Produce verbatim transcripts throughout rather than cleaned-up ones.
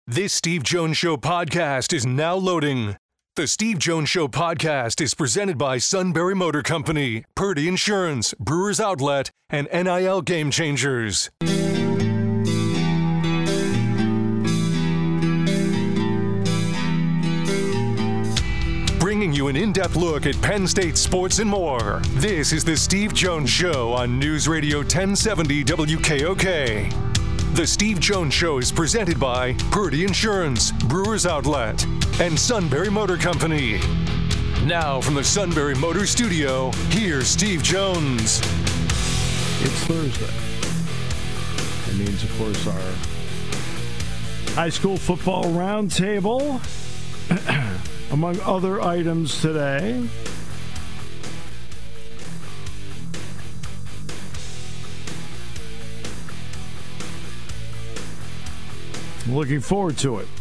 This Steve Jones Show podcast is now loading. The Steve Jones Show podcast is presented by Sunbury Motor Company, Purdy Insurance, Brewers Outlet, and N I L Game Changers. Bringing you an in-depth look at Penn State sports and more. This is the Steve Jones Show on News Radio ten seventy W K O K. The Steve Jones Show is presented by Purdy Insurance, Brewers Outlet, and Sunbury Motor Company. Now from the Sunbury Motor Studio, here's Steve Jones. It's Thursday. That means, of course, our high school football roundtable, among other items today. Looking forward to it.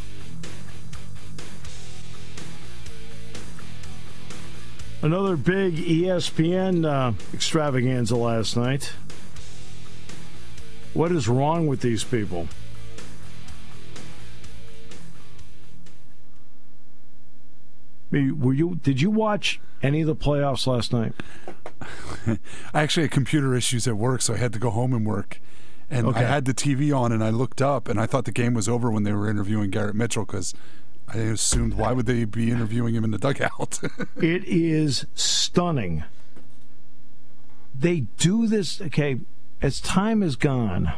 Another big E S P N uh, extravaganza last night. What is wrong with these people? Were you? Did you watch any of the playoffs last night? I actually had computer issues at work, so I had to go home and work. And okay. I had the T V on, and I looked up, and I thought the game was over when they were interviewing Garrett Mitchell, because I assumed, why would they be interviewing him in the dugout? It is stunning. They do this, okay, as time has gone,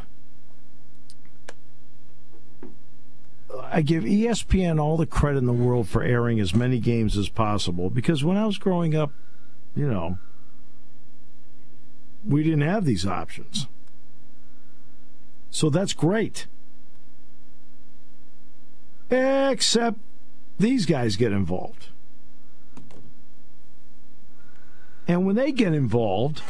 I give E S P N all the credit in the world for airing as many games as possible, because when I was growing up, you know, we didn't have these options. So that's great. Except these guys get involved. And when they get involved,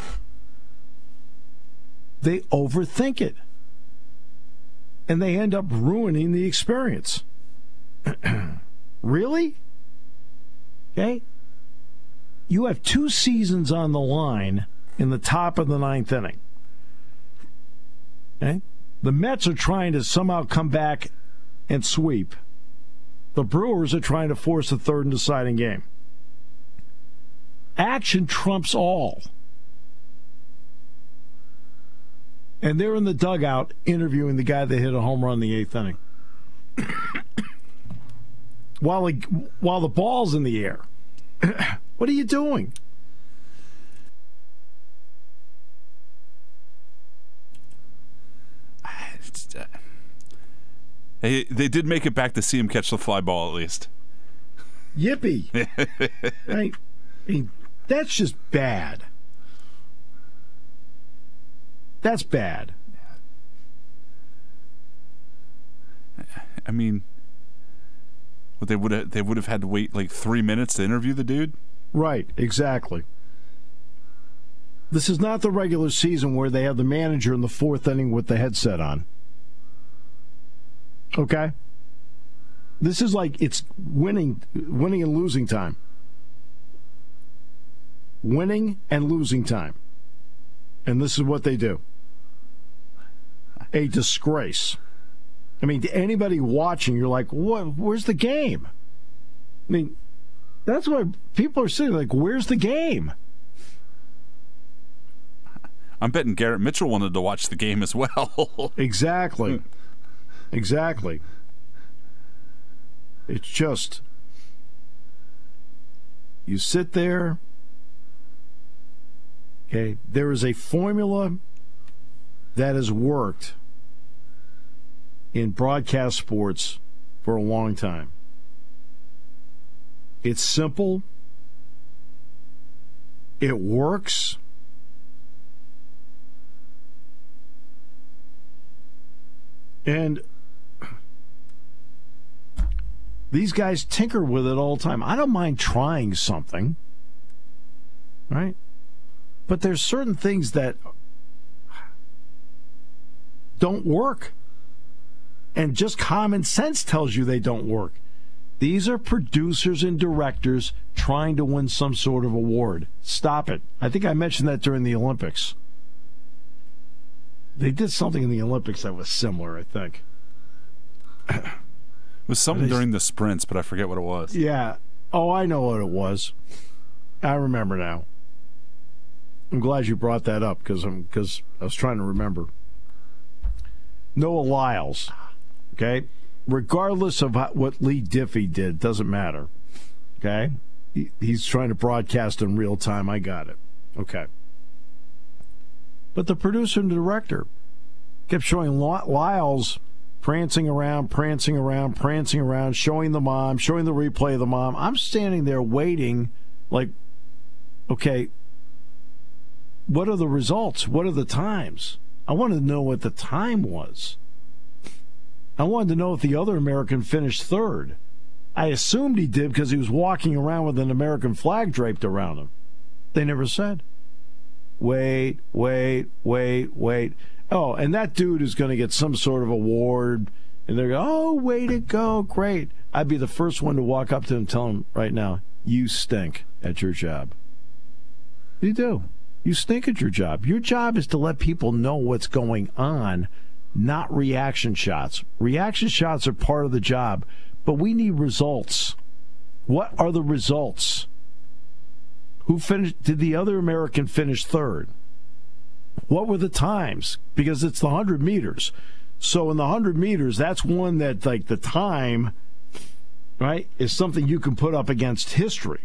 they overthink it. And they end up ruining the experience. Really? Okay? You have two seasons on the line in the top of the ninth inning. Okay? The Mets are trying to somehow come back and sweep. The Brewers are trying to force a third and deciding game. Action trumps all. And they're in the dugout interviewing the guy that hit a home run in the eighth inning. while, the, while the ball's in the air. What are you doing? Hey, they did make it back to see him catch the fly ball, at least. Yippee. Right? I mean, that's just bad. That's bad. I mean, what they would have they would have had to wait like three minutes to interview the dude? Right, exactly. This is not the regular season where they have the manager in the fourth inning with the headset on. Okay? This is like it's winning winning and losing time. Winning and losing time. And this is what they do. A disgrace. I mean, to anybody watching, you're like, what? Where's the game? I mean, that's why people are saying, like, where's the game? I'm betting Garrett Mitchell wanted to watch the game as well. Exactly. Exactly. It's just, you sit there, okay, there is a formula that has worked in broadcast sports for a long time. It's simple. It works. And these guys tinker with it all the time. I don't mind trying something, right? But there's certain things that don't work. And just common sense tells you they don't work. These are producers and directors trying to win some sort of award. Stop it. I think I mentioned that during the Olympics. They did something in the Olympics that was similar, I think. was something during the sprints, but I forget what it was. Yeah. Oh, I know what it was. I remember now. I'm glad you brought that up because I'm because I was trying to remember. Noah Lyles, okay? Regardless of how, what Lee Diffie did, doesn't matter, okay? He, he's trying to broadcast in real time. I got it. Okay. But the producer and director kept showing Lyles prancing around, prancing around, prancing around, showing the mom, showing the replay of the mom. I'm standing there waiting like, okay, what are the results? What are the times? I wanted to know what the time was. I wanted to know if the other American finished third. I assumed he did because he was walking around with an American flag draped around him. They never said. Wait, wait, wait, wait. Oh, and that dude is going to get some sort of award. And they're going, oh, way to go, great. I'd be the first one to walk up to him and tell him right now, you stink at your job. You do. You stink at your job. Your job is to let people know what's going on, not reaction shots. Reaction shots are part of the job, but we need results. What are the results? Who finished? Did the other American finish third? What were the times? Because it's the one hundred meters. So in the one hundred meters, that's one that, like, the time, right, is something you can put up against history.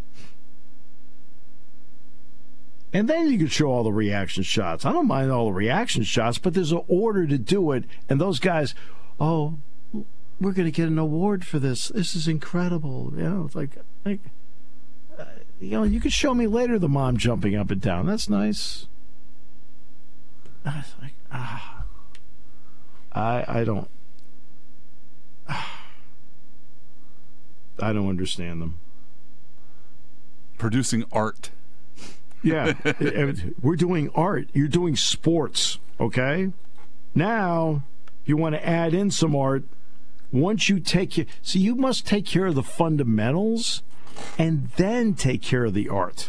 And then you can show all the reaction shots. I don't mind all the reaction shots, but there's an order to do it. And those guys, oh, we're going to get an award for this. This is incredible. You know, it's like, like uh, you know, you could show me later the mom jumping up and down. That's nice. Like, ah, I I don't ah, I don't understand them. Producing art. Yeah, we're doing art. You're doing sports, okay? Now, you want to add in some art. Once you take your, so you must take care of the fundamentals and then take care of the art.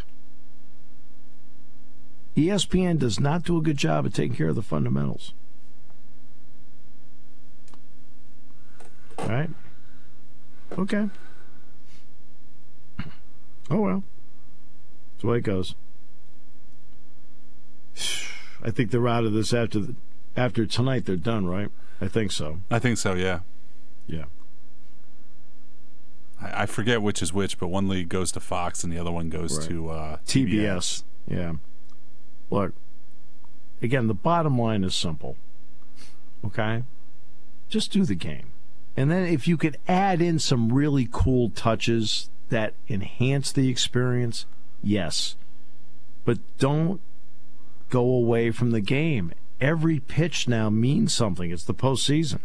E S P N does not do a good job of taking care of the fundamentals. All right? Okay. Oh, well. That's the way it goes. I think they're out of this after the, after tonight. They're done, right? I think so. I think so, yeah. Yeah. I, I forget which is which, but one league goes to Fox and the other one goes right. to uh, T B S. T B S. Yeah. Look, again, the bottom line is simple. Okay? Just do the game. And then if you could add in some really cool touches that enhance the experience, yes. But don't go away from the game. Every pitch now means something. It's the postseason.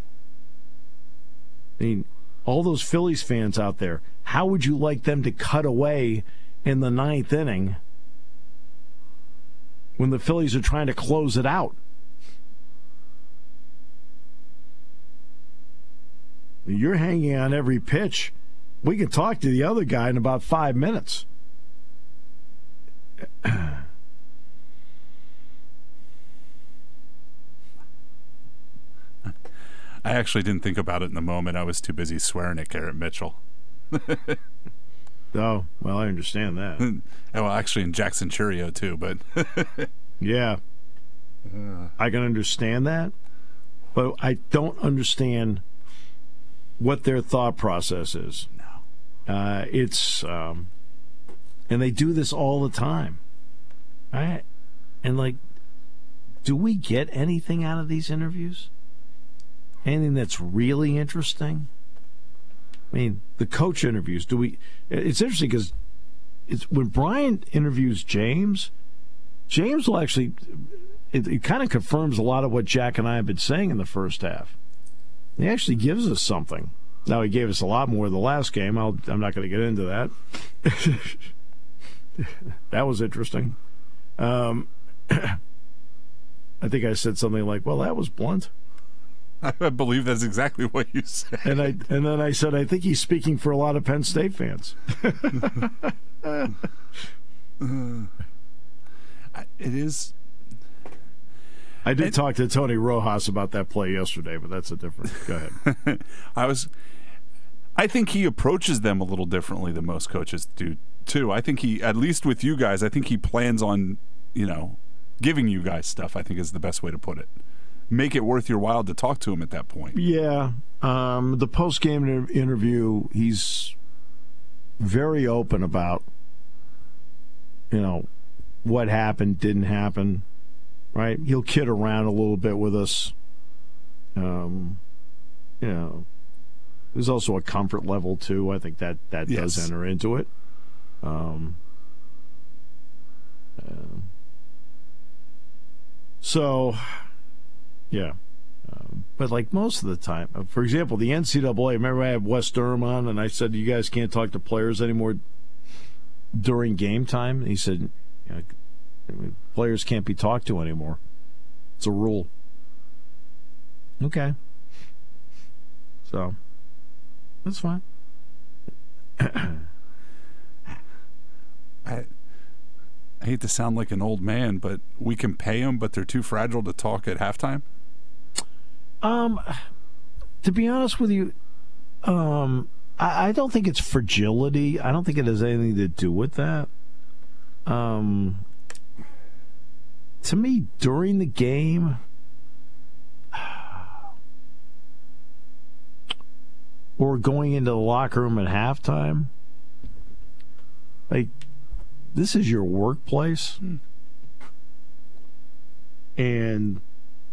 I mean, all those Phillies fans out there, how would you like them to cut away in the ninth inning when the Phillies are trying to close it out? You're hanging on every pitch. We can talk to the other guy in about five minutes. I actually didn't think about it in the moment. I was too busy swearing at Garrett Mitchell. Oh, well, I understand that. Well, actually in Jackson Churio, too, but... yeah. Uh, I can understand that, but I don't understand what their thought process is. No. Uh, it's... Um, and they do this all the time. Right? And, like, do we get anything out of these interviews? Anything that's really interesting? I mean, the coach interviews, do we... It's interesting because it's when Brian interviews James, James will actually... It, it kind of confirms a lot of what Jack and I have been saying in the first half. He actually gives us something. Now, he gave us a lot more the last game. I'll, I'm not going to get into that. That was interesting. Um, I think I said something like, well, that was blunt. I believe that's exactly what you said. And I and then I said, I think he's speaking for a lot of Penn State fans. uh, it is. I did it, talk to Tony Rojas about that play yesterday, but that's a different. Go ahead. I was. I think he approaches them a little differently than most coaches do, too. I think he, at least with you guys, I think he plans on, you know, giving you guys stuff, I think is the best way to put it. Make it worth your while to talk to him at that point. Yeah. Um, the post-game inter- interview, he's very open about, you know, what happened, didn't happen, right? He'll kid around a little bit with us. Um, you know, there's also a comfort level, too. I think that, that yes. does enter into it. Um, uh, so, yeah. Uh, but like most of the time, uh, for example, the N C double A, remember I had Wes Durham on and I said, you guys can't talk to players anymore during game time? And he said, you know, players can't be talked to anymore. It's a rule. Okay. So, that's fine. I, I hate to sound like an old man, but we can pay them, but they're too fragile to talk at halftime? Um, to be honest with you, um, I, I don't think it's fragility. I don't think it has anything to do with that. Um, to me, during the game, or going into the locker room at halftime, like, this is your workplace. Hmm. And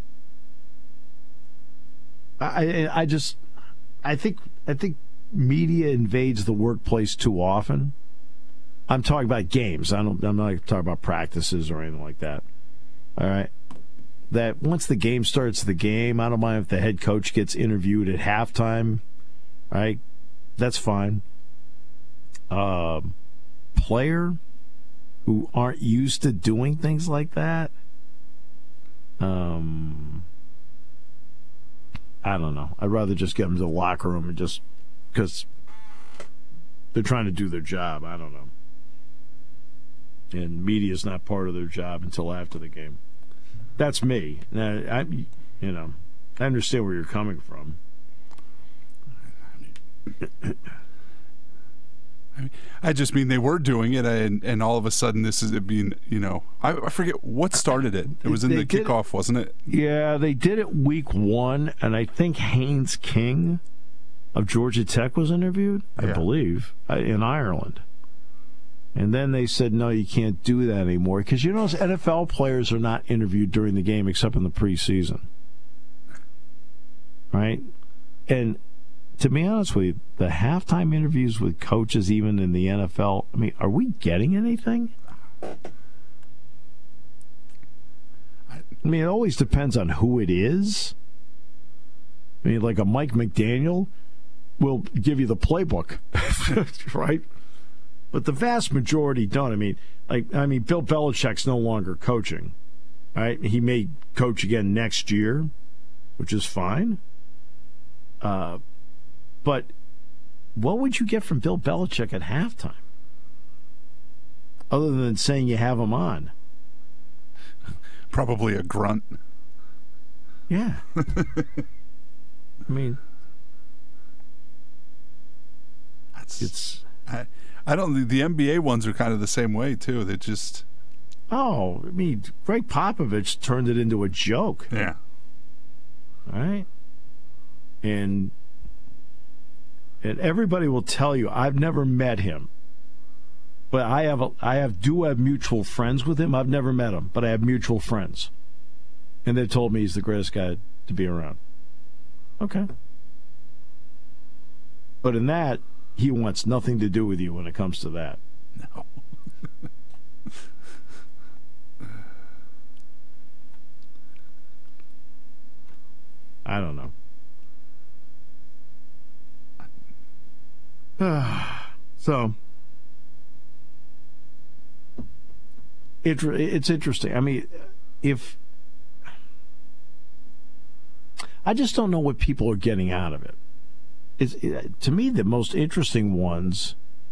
I, I just, I think, I think media invades the workplace too often. I'm talking about games. I don't. I'm not talking about practices or anything like that. All right. That once the game starts, the game. I don't mind if the head coach gets interviewed at halftime. All right, that's fine. Uh, player who aren't used to doing things like that. Um. I don't know. I'd rather just get them to the locker room and just because they're trying to do their job. I don't know. And media is not part of their job until after the game. That's me. Now, I, you know, I understand where you're coming from. I just mean they were doing it, and, and all of a sudden this is it being, you know, I, I forget what started it. It was in they the kickoff, it, wasn't it? Yeah, they did it week one, and I think Haynes King of Georgia Tech was interviewed, I yeah. believe, in Ireland. And then they said, no, you can't do that anymore. Because, you know, N F L players are not interviewed during the game except in the preseason. Right? And to be honest with you, the halftime interviews with coaches, even in the N F L, I mean, are we getting anything? I mean, it always depends on who it is. I mean, like a Mike McDaniel will give you the playbook, right? But the vast majority don't. I mean, like, I mean, Bill Belichick's no longer coaching, right? He may coach again next year, which is fine. Uh, but what would you get from Bill Belichick at halftime, other than saying you have him on? Probably a grunt. Yeah. I mean, That's, it's. I, I don't. The N B A ones are kind of the same way too. They just. Oh, I mean, Greg Popovich turned it into a joke. Yeah. All right. And and everybody will tell you, I've never met him, but I have a, I have do have mutual friends with him. I've never met him, but I have mutual friends, and they told me he's the greatest guy to be around. Okay. But in that, he wants nothing to do with you when it comes to that. No. I don't know. So, it, it's interesting. I mean, if I just don't know what people are getting out of it. It's, it, to me, the most interesting ones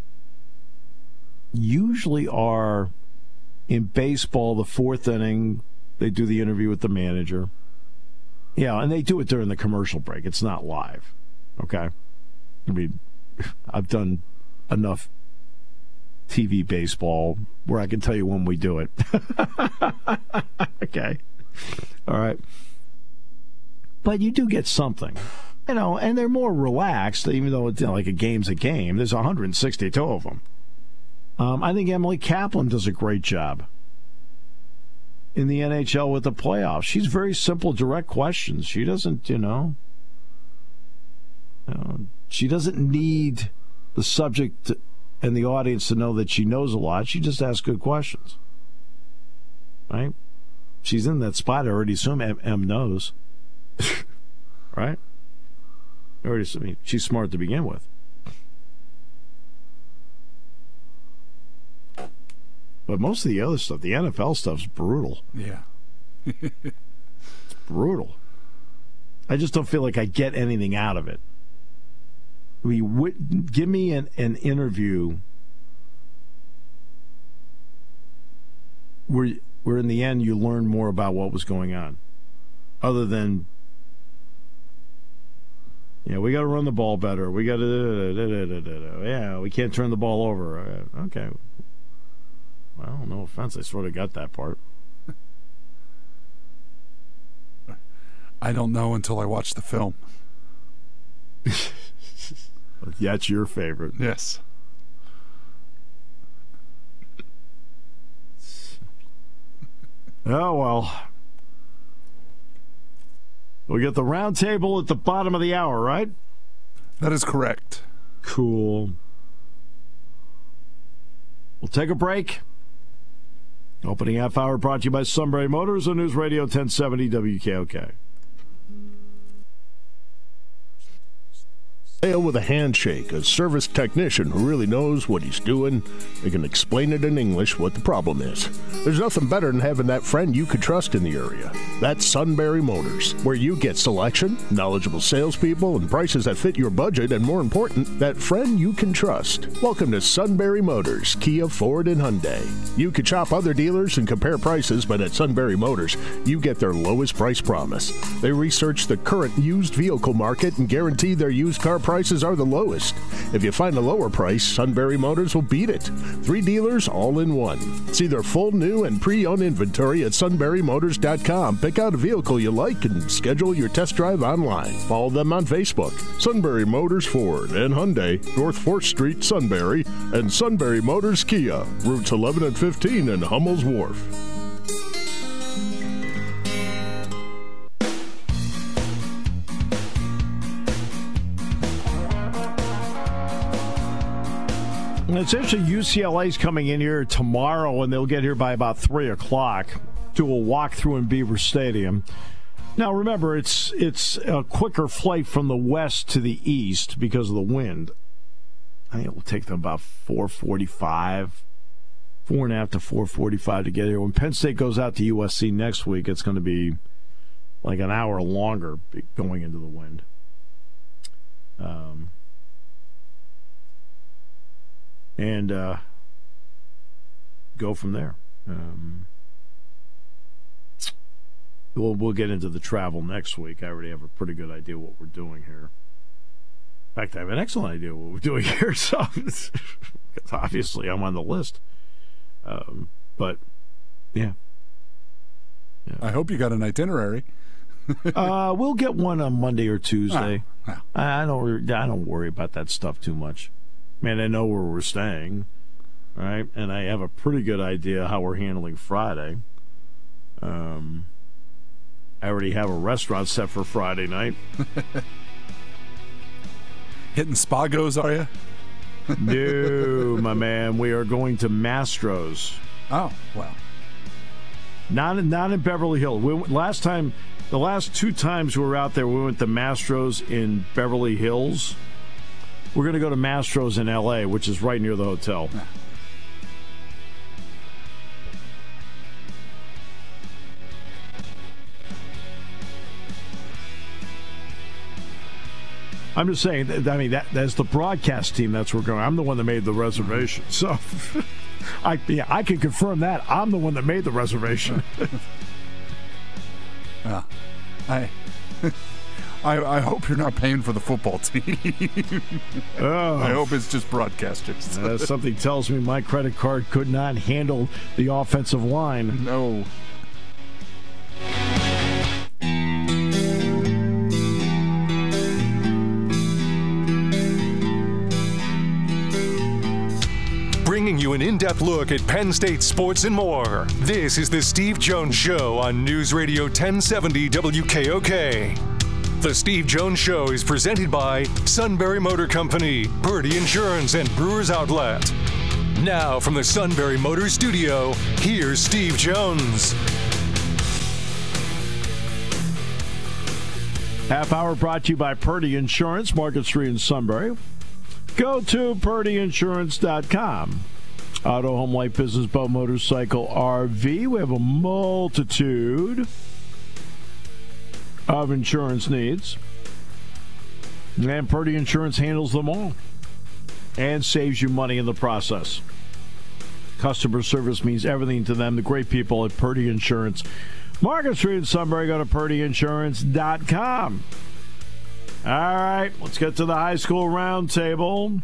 usually are in baseball, the fourth inning, they do the interview with the manager. Yeah, and they do it during the commercial break. It's not live. Okay? I mean, I've done enough T V baseball where I can tell you when we do it. Okay. All right. But you do get something. You know, and they're more relaxed, even though it's, you know, like a game's a game. There's one hundred sixty-two of them. Um, I think Emily Kaplan does a great job in the N H L with the playoffs. She's very simple, direct questions. She doesn't, you know, you know she doesn't need the subject and the audience to know that she knows a lot. She just asks good questions. Right? She's in that spot. I already assume M, M knows. Right? I already, I mean, she's smart to begin with. But most of the other stuff, the N F L stuff's brutal. Yeah. It's brutal. I just don't feel like I get anything out of it. We w- give me an, an interview where, where in the end you learn more about what was going on. Other than, yeah, we got to run the ball better. We got to, yeah, we can't turn the ball over. Okay. Well, no offense, I sort of got that part. I don't know until I watch the film. That's your favorite. Yes. Oh, well. We got the round table at the bottom of the hour, right? That is correct. Cool. We'll take a break. Opening half hour brought to you by Sunbury Motors on News Radio ten seventy W K O K. Sale with a handshake, a service technician who really knows what he's doing. They can explain it in English what the problem is. There's nothing better than having that friend you could trust in the area. That's Sunbury Motors, where you get selection, knowledgeable salespeople, and prices that fit your budget, and more important, that friend you can trust. Welcome to Sunbury Motors, Kia, Ford, and Hyundai. You could shop other dealers and compare prices, but at Sunbury Motors, you get their lowest price promise. They research the current used vehicle market and guarantee their used car prices are the lowest. If you find a lower price, Sunbury Motors will beat it. Three dealers all in one. See their full new and pre-owned inventory at sunbury motors dot com. Pick out a vehicle you like and schedule your test drive online. Follow them on Facebook. Sunbury Motors Ford and Hyundai, North fourth Street, Sunbury, and Sunbury Motors Kia, routes eleven and fifteen in Hummel's Wharf. It's actually U C L A's coming in here tomorrow, and they'll get here by about three o'clock. Do a walkthrough in Beaver Stadium. Now, remember, it's it's a quicker flight from the west to the east because of the wind. I think it will take them about four forty-five, four and a half to four forty-five to get here. When Penn State goes out to U S C next week, it's going to be like an hour longer going into the wind. Um. And uh, go from there. Um, we'll, we'll get into the travel next week. I already have a pretty good idea what we're doing here. In fact, I have an excellent idea what we're doing here. So obviously, I'm on the list. Um, but yeah. yeah, I hope you got an itinerary. uh, we'll get one on Monday or Tuesday. Oh, yeah. I, I don't. I don't worry about that stuff too much. Man, I know where we're staying, right? And I have a pretty good idea how we're handling Friday. Um, I already have a restaurant set for Friday night. Hitting Spagos, are you? No, my man. We are going to Mastro's. Oh, well. Not in, not in Beverly Hills. We, last time, the last two times we were out there, we went to Mastro's in Beverly Hills. We're going to go to Mastro's in L A, which is right near the hotel. Yeah. I'm just saying, I mean, that that's the broadcast team that's where we're going. I'm the one that made the reservation. So I yeah, I can confirm that. I'm the one that made the reservation. Yeah. I I, I hope you're not paying for the football team. Oh. I hope it's just broadcasters. Uh, something tells me my credit card could not handle the offensive line. No. Bringing you an in-depth look at Penn State sports and more. This is the Steve Jones Show on News Radio ten seventy W K O K. The Steve Jones Show is presented by Sunbury Motor Company, Purdy Insurance, and Brewers Outlet. Now from the Sunbury Motor Studio, here's Steve Jones. Half hour brought to you by Purdy Insurance, Market Street in Sunbury. Go to purdy insurance dot com. Auto, home, life, business, boat, motorcycle, R V. We have a multitude of insurance needs. And Purdy Insurance handles them all and saves you money in the process. Customer service means everything to them. The great people at Purdy Insurance. Market Street in Sunbury. Go to purdy insurance dot com. All right, let's get to the high school roundtable.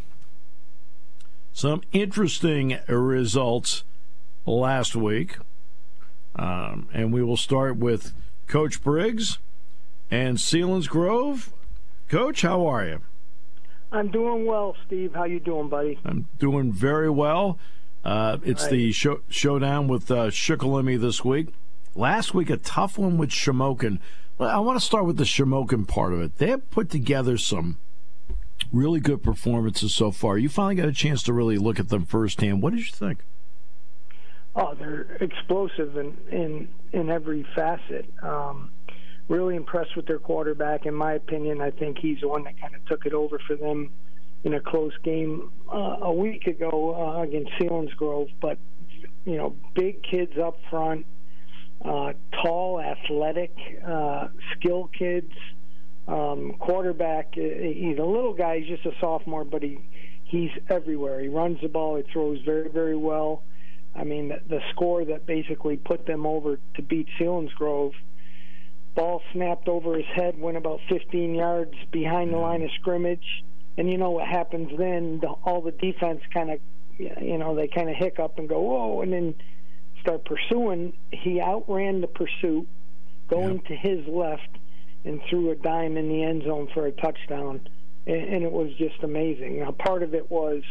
Some interesting results last week. Um, and we will start with Coach Briggs and Selinsgrove. Coach, how are you? I'm doing well, Steve. How you doing, buddy? I'm doing very well. Uh, it's right. the show, showdown with uh, Shikellamy this week. Last week, a tough one with Shamokin. Well, I want to start with the Shamokin part of it. They have put together some really good performances so far. You finally got a chance to really look at them firsthand. What did you think? Oh, they're explosive in in, in every facet. Um, really impressed with their quarterback. In my opinion, I think he's the one that kind of took it over for them in a close game uh, a week ago uh, against Selinsgrove. But, you know, big kids up front. Uh, tall, athletic, uh, skill kids, um, quarterback. He's a little guy. He's just a sophomore, but he he's everywhere. He runs the ball. He throws very, very well. I mean, the, the score that basically put them over to beat Selinsgrove, ball snapped over his head, went about fifteen yards behind the line of scrimmage, and you know what happens then? The, all the defense kind of, you know, they kind of hiccup and go, whoa, and then start pursuing. He outran the pursuit, going yep. to his left, and threw a dime in the end zone for a touchdown, and, and it was just amazing. Now, part of it was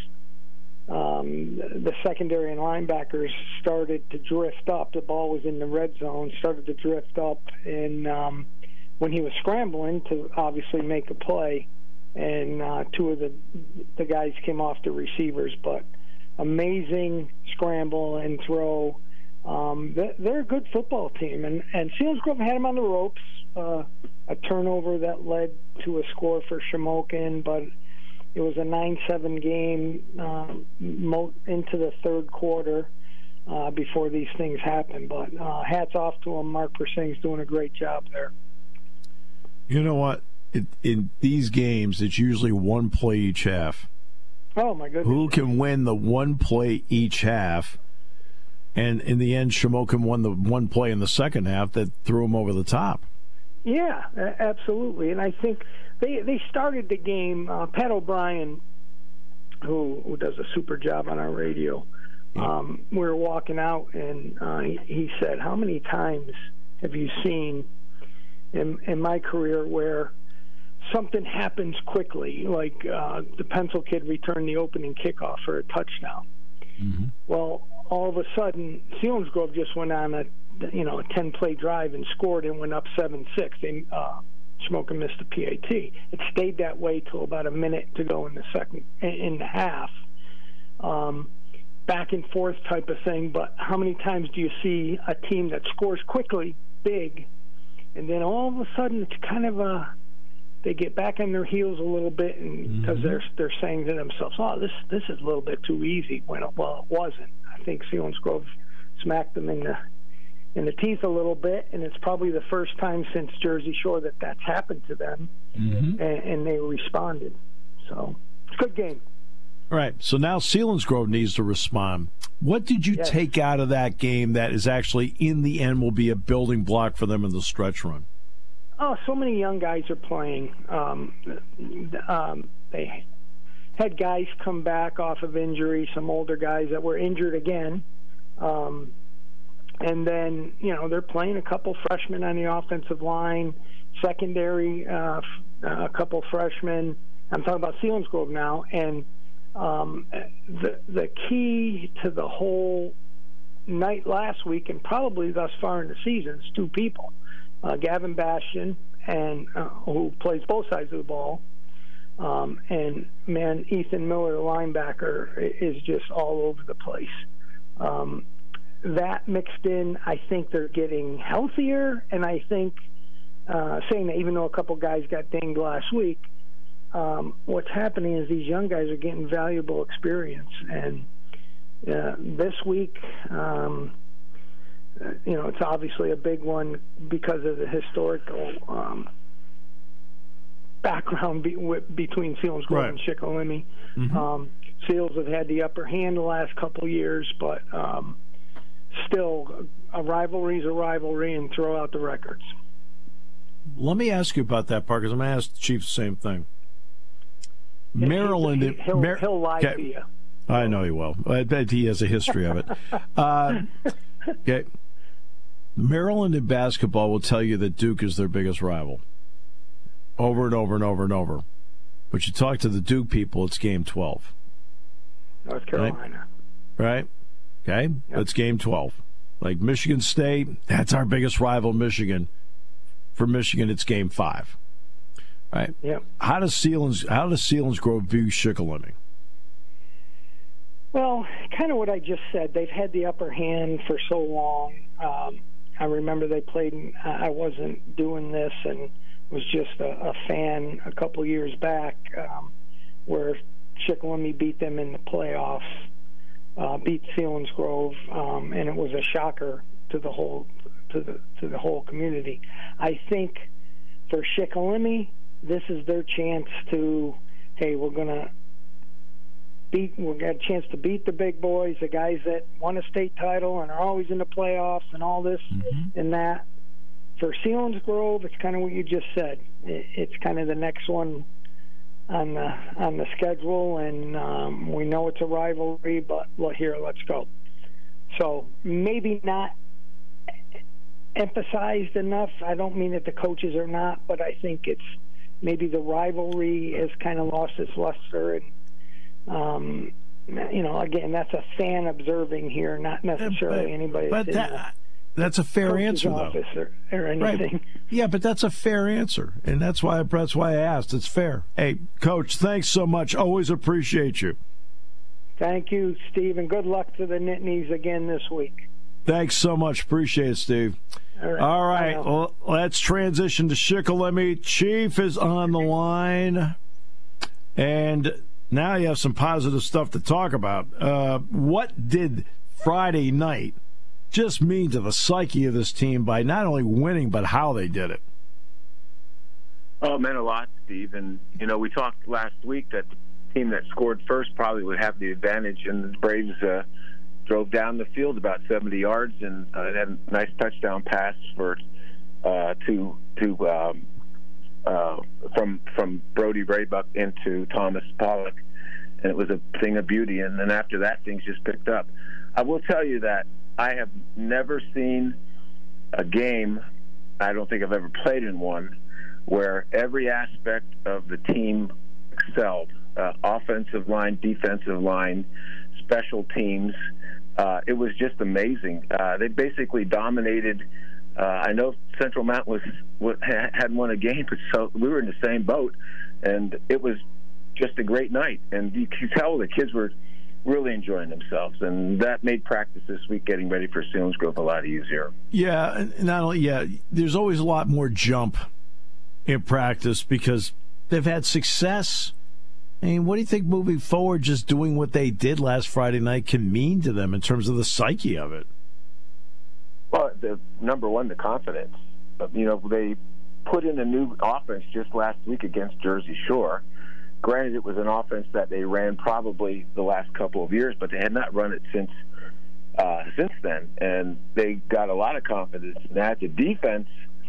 um, the secondary and linebackers started to drift up. The ball was in the red zone, started to drift up, and um, when he was scrambling to obviously make a play, and uh, two of the the guys came off the receivers, but amazing scramble and throw. Um, they're a good football team, and, and Selinsgrove had them on the ropes. Uh, a turnover that led to a score for Shamokin, but it was a nine seven game uh, mo- into the third quarter uh, before these things happened. But uh, hats off to him. Mark Persing's doing a great job there. You know what? It, in these games, it's usually one play each half. Oh, my goodness. Who can win the one play each half? And in the end, Shamokin won the one play in the second half that threw him over the top. Yeah, absolutely. And I think they they started the game. Uh, Pat O'Brien, who, who does a super job on our radio, yeah. um, we were walking out, and uh, he, he said, how many times have you seen in, in my career where something happens quickly, like uh, the Pencil kid returned the opening kickoff for a touchdown? Mm-hmm. Well, all of a sudden, Selinsgrove just went on a you know a ten-play drive and scored and went up seven six. They uh, Shamokin missed the P A T. It stayed that way till about a minute to go in the second in the half. Um, back and forth type of thing. But how many times do you see a team that scores quickly, big, and then all of a sudden it's kind of a they get back on their heels a little bit, and because mm-hmm. they're they're saying to themselves, "Oh, this this is a little bit too easy." When it, well, it wasn't. I think Selinsgrove smacked them in the in the teeth a little bit, and it's probably the first time since Jersey Shore that that's happened to them, mm-hmm. and, and they responded. So it's a good game. All right. So now Selinsgrove needs to respond. What did you yes. take out of that game that is actually in the end will be a building block for them in the stretch run? oh, so many young guys are playing. Um, um, they had guys come back off of injury, some older guys that were injured again. Um, and then, you know, they're playing a couple freshmen on the offensive line, secondary, uh, a couple freshmen. I'm talking about Selinsgrove now. And um, the the key to the whole night last week, and probably thus far in the season, is two people. Uh, Gavin Bastian, and uh, who plays both sides of the ball. Um, and, man, Ethan Miller, the linebacker, is just all over the place. Um, that mixed in, I think they're getting healthier, and I think, uh, saying that even though a couple guys got dinged last week, um, what's happening is these young guys are getting valuable experience. And uh, this week, um, you know, it's obviously a big one because of the historical um, background be, w- between Selinsgrove right. and Shikellamy. Mm-hmm. Um, Seals have had the upper hand the last couple of years, but um, still, a rivalry is a rivalry, and throw out the records. Let me ask you about that part, because I'm going to ask the Chief the same thing. He, Maryland, he, he'll, Mar- he'll lie okay. to you. I know he will. I bet he has a history of it. Uh, okay. Maryland in basketball will tell you that Duke is their biggest rival. Over and over and over and over. But you talk to the Duke people, it's game twelve. North Carolina. Right? Okay? Yep. That's game twelve. Like Michigan State, that's our biggest rival, Michigan. For Michigan, it's game five. Right? Yep. How does Selins, how does Selinsgrove view Shikellamy? Well, kind of what I just said. They've had the upper hand for so long. Um, I remember they played, and I wasn't doing this and was just a, a fan a couple years back um, where Shikellamy beat them in the playoffs, uh, beat Selinsgrove, um, and it was a shocker to the whole to the to the whole community. I think for Shikellamy, this is their chance to, hey, we're gonna beat, we've got a chance to beat the big boys, the guys that won a state title and are always in the playoffs and all this mm-hmm. and that. For Selinsgrove, it's kind of what you just said. It's kind of the next one on the on the schedule, and um, we know it's a rivalry, but well, here, let's go. So maybe not emphasized enough. I don't mean that the coaches are not, but I think it's maybe the rivalry has kind of lost its luster. And, um, you know, again, that's a fan observing here, not necessarily but, anybody that's but in that, the that's a fair answer, though. Or, or anything. Right. Yeah, but that's a fair answer, and that's why that's why I asked. It's fair. Hey, Coach, thanks so much. Always appreciate you. Thank you, Steve, and good luck to the Nittanies again this week. Thanks so much. Appreciate it, Steve. All right. All right. Well, let's transition to Shikellamy. Chief is on the line, and now you have some positive stuff to talk about. Uh, what did Friday night just mean to the psyche of this team by not only winning, but how they did it? Oh, it meant a lot, Steve. And, you know, we talked last week that the team that scored first probably would have the advantage, and the Braves uh, drove down the field about seventy yards and uh, had a nice touchdown pass for uh, to to um, uh, from from Brody Raybuck into Thomas Pollock, and it was a thing of beauty. And then after that, things just picked up. I will tell you that I have never seen a game, I don't think I've ever played in one, where every aspect of the team excelled. Uh, offensive line, defensive line, special teams. Uh, it was just amazing. Uh, they basically dominated. Uh, I know Central Mount was, was hadn't won a game, but so we were in the same boat, and it was just a great night. And you could tell the kids were really enjoying themselves, and that made practice this week getting ready for Selinsgrove a lot easier. Yeah, not only yeah, there's always a lot more jump in practice because they've had success. I mean, what do you think moving forward, just doing what they did last Friday night can mean to them in terms of the psyche of it? Well, the number one, the confidence. You know, they put in a new offense just last week against Jersey Shore. Granted, it was an offense that they ran probably the last couple of years, but they had not run it since uh, since then, and they got a lot of confidence in that. The defense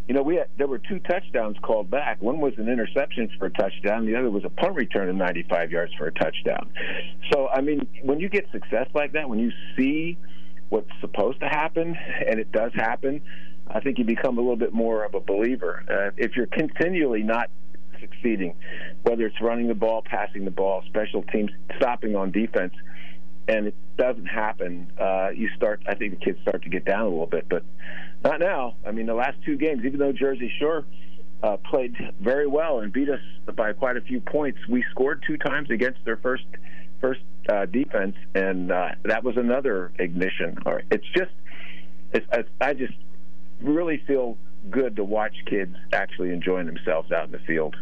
you know, we had, there were two touchdowns called back. One was an interception for a touchdown. The other was a punt return of ninety-five yards for a touchdown. So, I mean, when you get success like that, when you see what's supposed to happen, and it does happen, I think you become a little bit more of a believer. Uh, if you're continually not succeeding, whether it's running the ball, passing the ball, special teams, stopping on defense, and it doesn't happen, uh, you start. I think the kids start to get down a little bit, but not now. I mean, the last two games, even though Jersey Shore uh, played very well and beat us by quite a few points, we scored two times against their first first uh, defense, and uh, that was another ignition. Or it's just, it's, it's, I just really feel good to watch kids actually enjoying themselves out in the field.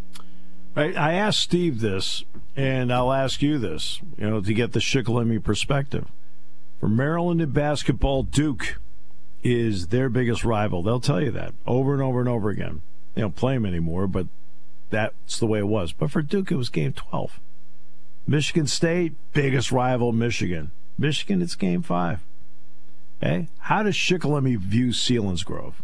I asked Steve this, and I'll ask you this, you know, to get the Shikellamy perspective. For Maryland in basketball, Duke is their biggest rival. They'll tell you that over and over and over again. They don't play them anymore, but that's the way it was. But for Duke, it was game twelve. Michigan State, biggest rival, Michigan. Michigan, it's game five. Okay? How does Shikellamy view Selinsgrove?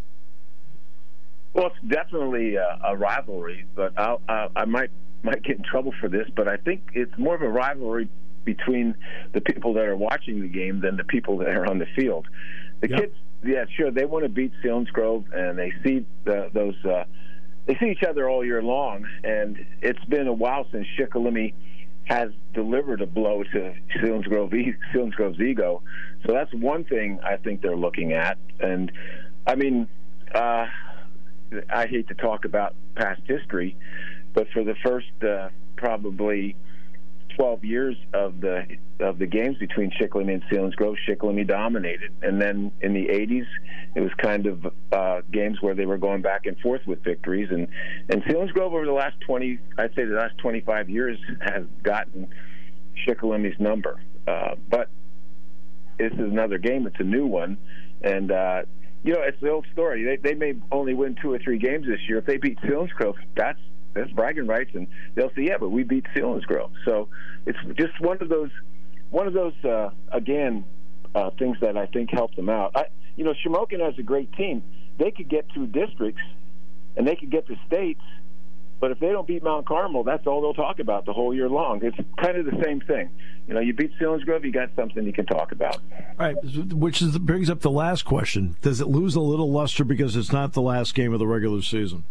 Well, it's definitely a, a rivalry, but I'll, uh, I might might get in trouble for this, but I think it's more of a rivalry between the people that are watching the game than the people that are on the field. The yep. kids, yeah, sure, they want to beat Selinsgrove, and they see the, those uh, they see each other all year long, and it's been a while since Shikellamy has delivered a blow to Selinsgrove, Selinsgrove's ego. So that's one thing I think they're looking at, and I mean. Uh, I hate to talk about past history, but for the first uh, probably twelve years of the of the games between Shikellamy and Selinsgrove, Shikellamy dominated. And then in the eighties, it was kind of uh, games where they were going back and forth with victories. And, and Selinsgrove over the last twenty, I'd say the last twenty-five years, has gotten Shikelamy's number. Uh, but this is another game. It's a new one. And, uh, you know, it's the old story. They they may only win two or three games this year. If they beat Selinsgrove, that's that's bragging rights, and they'll say, yeah, but we beat Selinsgrove. So it's just one of those one of those uh, again uh, things that I think help them out. I, you know, Shamokin has a great team. They could get through districts, and they could get to states. But if they don't beat Mount Carmel, that's all they'll talk about the whole year long. It's kind of the same thing. You know, you beat Selinsgrove, you got something you can talk about. All right, which is, brings up the last question. Does it lose a little luster because it's not the last game of the regular season?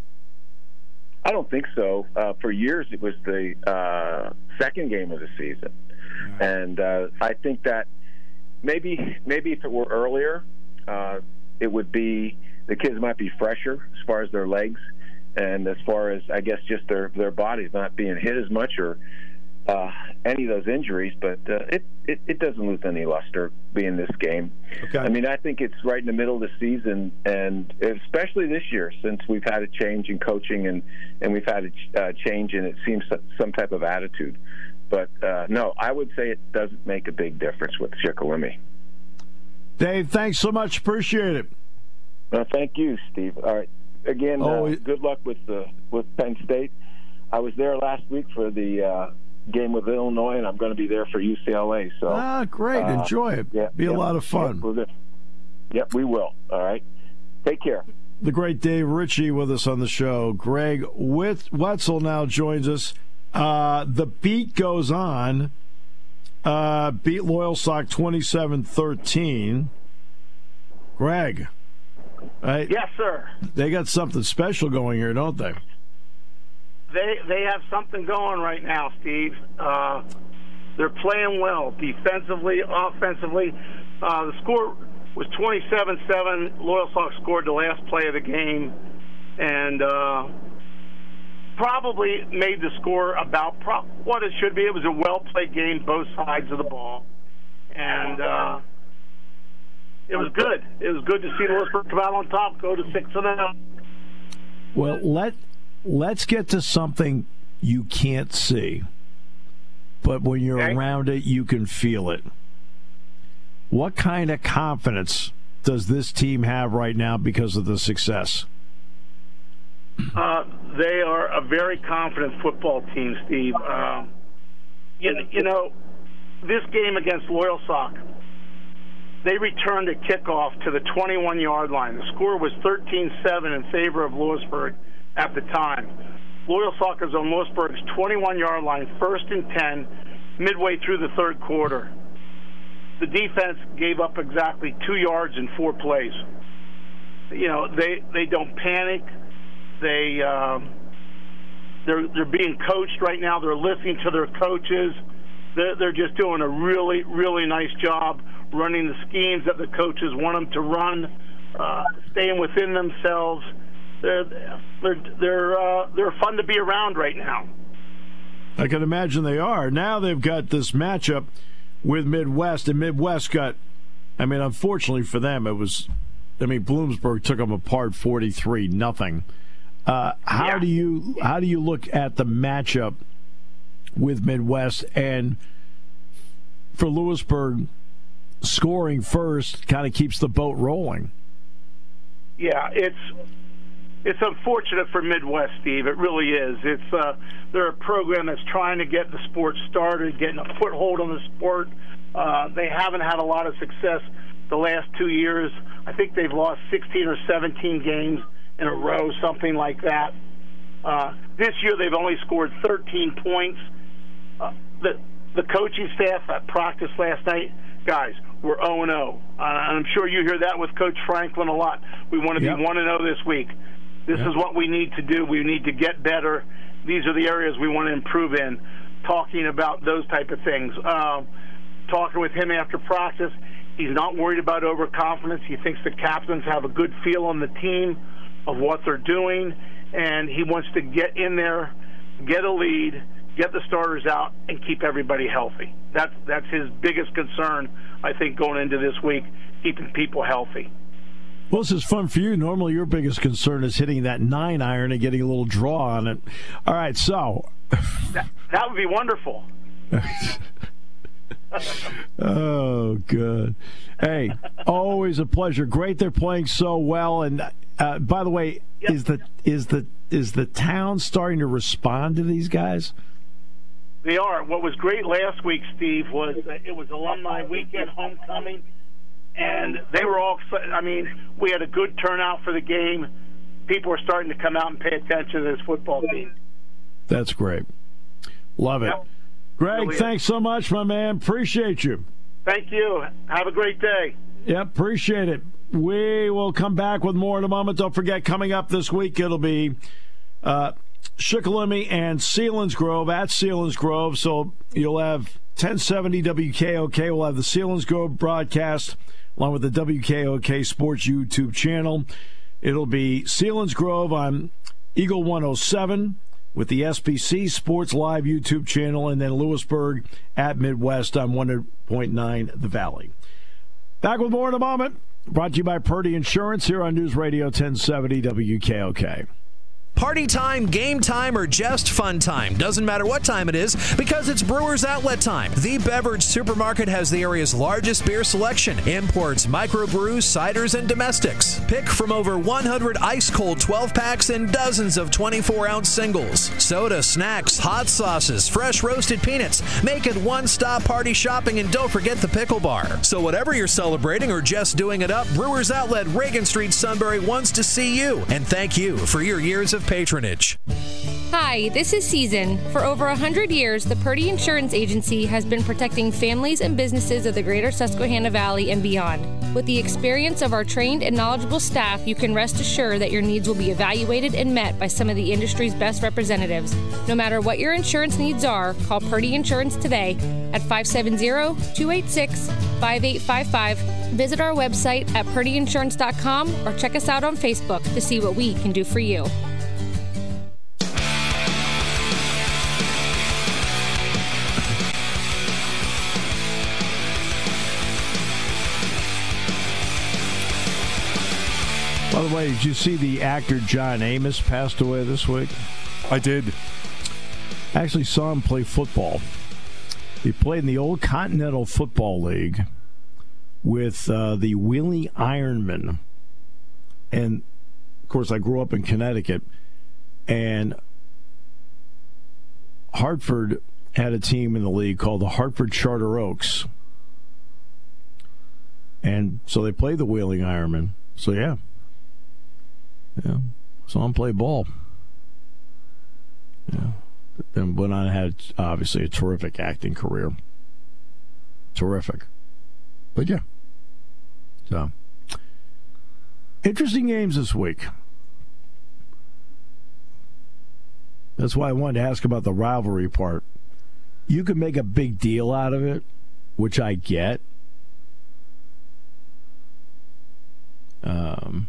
I don't think so. Uh, for years, it was the uh, second game of the season. Right. And uh, I think that maybe maybe if it were earlier, uh, it would be the kids might be fresher as far as their legs. And as far as, I guess, just their, their bodies not being hit as much or uh, any of those injuries, but uh, it, it, it doesn't lose any luster being this game. Okay. I mean, I think it's right in the middle of the season, and especially this year since we've had a change in coaching and, and we've had a uh, change in, it seems, some type of attitude. But, uh, no, I would say it doesn't make a big difference with Shikellamy. Dave, thanks so much. Appreciate it. Well, thank you, Steve. All right. Again, oh, uh, good luck with uh, with Penn State. I was there last week for the uh, game with Illinois, and I'm going to be there for U C L A. So, ah, great. Uh, Enjoy it. Yeah, be yeah, a lot of fun. Yep, yep, we will. All right. Take care. The great Dave Ritchie with us on the show. Greg Wetzel now joins us. Uh, the beat goes on. Uh, beat Loyalsock twenty-seven thirteen. Greg. Right? Yes, sir. They got something special going here, don't they? They they have something going right now, Steve. Uh, they're playing well defensively, offensively. Uh, the score was twenty-seven seven. Loyalsock scored the last play of the game, and uh, probably made the score about pro- what it should be. It was a well-played game, both sides of the ball, and uh, it was good. It was good to see Lewisburg come out on top, go to six and zero. Well, let let's get to something you can't see, but when you're okay. around it, you can feel it. What kind of confidence does this team have right now because of the success? Uh, they are a very confident football team, Steve. Um, you, you know, this game against Loyalsock, they returned a kickoff to the twenty-one-yard line. The score was thirteen seven in favor of Lewisburg at the time. Loyal Soccer's on Lewisburg's twenty-one-yard line, first and ten, midway through the third quarter. The defense gave up exactly two yards in four plays. You know, they they don't panic. They um, they're they're being coached right now. They're listening to their coaches. They're, they're just doing a really really nice job running the schemes that the coaches want them to run, uh, staying within themselves. They're they're they're uh, they're fun to be around right now. I can imagine they are. Now they've got this matchup with Midwest, and Midwest got, I mean, unfortunately for them, it was, I mean, Bloomsburg took them apart forty-three nothing. Uh, how yeah. do you how do you look at the matchup with Midwest, and for Lewisburg, scoring first kind of keeps the boat rolling? Yeah, it's it's unfortunate for Midwest, Steve. It really is. It's uh, they're a program that's trying to get the sport started, getting a foothold on the sport. Uh, they haven't had a lot of success the last two years. I think they've lost sixteen or seventeen games in a row, something like that. Uh, this year they've only scored thirteen points. Uh, the the coaching staff at practice last night, guys, we're oh and oh. Uh, and I'm sure you hear that with Coach Franklin a lot. We want to yep. be one and oh this week. This yep. is what we need to do. We need to get better. These are the areas we want to improve in. Talking about those type of things. Uh, talking with him after practice, he's not worried about overconfidence. He thinks the captains have a good feel on the team of what they're doing, and he wants to get in there, get a lead, get the starters out, and keep everybody healthy. That's that's his biggest concern, I think, going into this week, keeping people healthy. Well, this is fun for you. Normally your biggest concern is hitting that nine iron and getting a little draw on it. All right, so. That, that would be wonderful. Oh, good. Hey, always a pleasure. Great they're playing so well. And uh, by the way, yep. is the is the is the town starting to respond to these guys? They are. What was great last week, Steve, was that it was alumni weekend, homecoming, and they were all, I mean, we had a good turnout for the game. People were starting to come out and pay attention to this football team. That's great. Love it. Yep. Greg, really thanks so much, my man. Appreciate you. Thank you. Have a great day. Yep, appreciate it. We will come back with more in a moment. Don't forget, coming up this week, it'll be uh, Shikellamy and Selinsgrove at Selinsgrove. So you'll have ten seventy W K O K. We'll have the Selinsgrove broadcast along with the W K O K Sports YouTube channel. It'll be Selinsgrove on Eagle one oh seven with the S B C Sports Live YouTube channel, and then Lewisburg at Midwest on one hundred point nine The Valley. Back with more in a moment. Brought to you by Purdy Insurance here on News Radio ten seventy W K O K. Party time, game time, or just fun time. Doesn't matter what time it is, because it's Brewers Outlet time. The Beverage Supermarket has the area's largest beer selection. Imports, microbrews, ciders, and domestics. Pick from over one hundred ice-cold twelve-packs and dozens of twenty-four ounce singles. Soda, snacks, hot sauces, fresh roasted peanuts. Make it one-stop party shopping, and don't forget the pickle bar. So whatever you're celebrating or just doing it up, Brewers Outlet, Reagan Street, Sunbury wants to see you. And thank you for your years of patronage. Hi, this is Season. For over one hundred years, the Purdy Insurance Agency has been protecting families and businesses of the greater Susquehanna Valley and beyond. With the experience of our trained and knowledgeable staff, you can rest assured that your needs will be evaluated and met by some of the industry's best representatives. No matter what your insurance needs are, call Purdy Insurance today at five seven zero, two eight six, five eight five five. Visit our website at purdy insurance dot com or check us out on Facebook to see what we can do for you. By the way, did you see the actor John Amos passed away this week? I did. I actually saw him play football. He played in the old Continental Football League with uh, the Wheeling Ironmen. And, of course, I grew up in Connecticut. And Hartford had a team in the league called the Hartford Charter Oaks. And so they play the Wheeling Ironman. So, yeah. Yeah. So I'm play ball. Yeah. Then went on and had, obviously, a terrific acting career. Terrific. But, yeah. So, interesting games this week. That's why I wanted to ask about the rivalry part. You could make a big deal out of it, which I get. Um,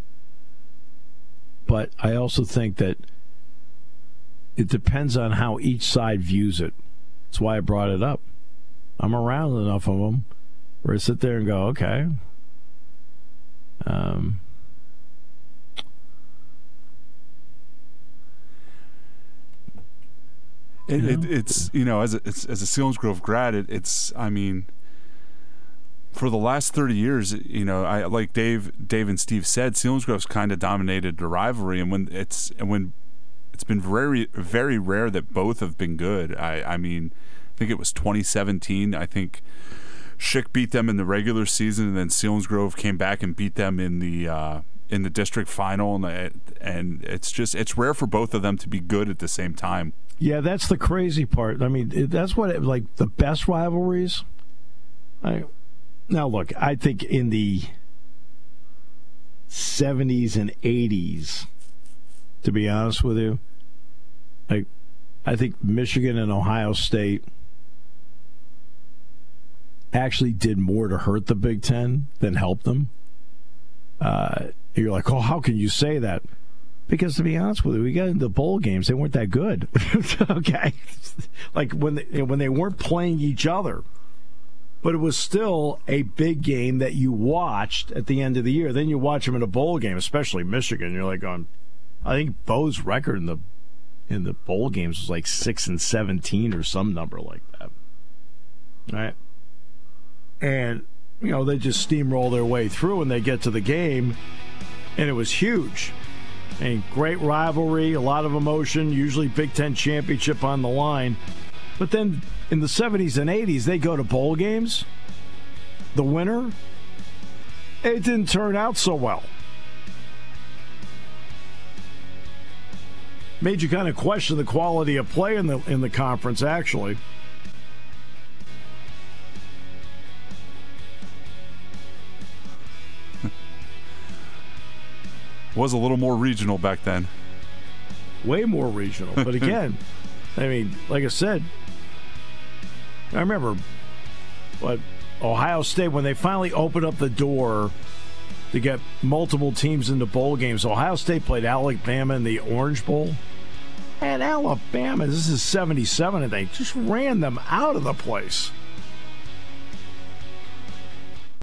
but I also think that it depends on how each side views it. That's why I brought it up. I'm around enough of them where I sit there and go, okay. Um, it, it, it's, you know, as a, it's, as a Selinsgrove grad, it, it's, I mean, for the last thirty years, you know, I like Dave, Dave and Steve said, Selinsgrove's kind of dominated the rivalry, and when it's and when it's been very, very rare that both have been good. I, I mean, I think it was twenty seventeen. I think Schick beat them in the regular season, and then Selinsgrove came back and beat them in the uh, in the district final, and and it's just it's rare for both of them to be good at the same time. Yeah, that's the crazy part. I mean, that's what it, like the best rivalries. I. Now, look, I think in the seventies and eighties, to be honest with you, I, I think Michigan and Ohio State actually did more to hurt the Big Ten than help them. Uh, you're like, oh, how can you say that? Because to be honest with you, we got into bowl games; they weren't that good. Okay, like when they, when they weren't playing each other. But it was still a big game that you watched at the end of the year. Then you watch them in a bowl game, especially Michigan. You're like, on, I think Bo's record in the in the bowl games was like six and seventeen or some number like that. All right, and you know they just steamroll their way through, and they get to the game, and it was huge. And great rivalry, a lot of emotion. Usually Big Ten championship on the line. But then in the seventies and eighties, they go to bowl games. The winner, it didn't turn out so well. Made you kind of question the quality of play in the in the conference, actually. Was a little more regional back then. Way more regional. But again, I mean, like I said, I remember what Ohio State, when they finally opened up the door to get multiple teams into bowl games, Ohio State played Alabama in the Orange Bowl. And Alabama, this is seventy-seven, and they just ran them out of the place.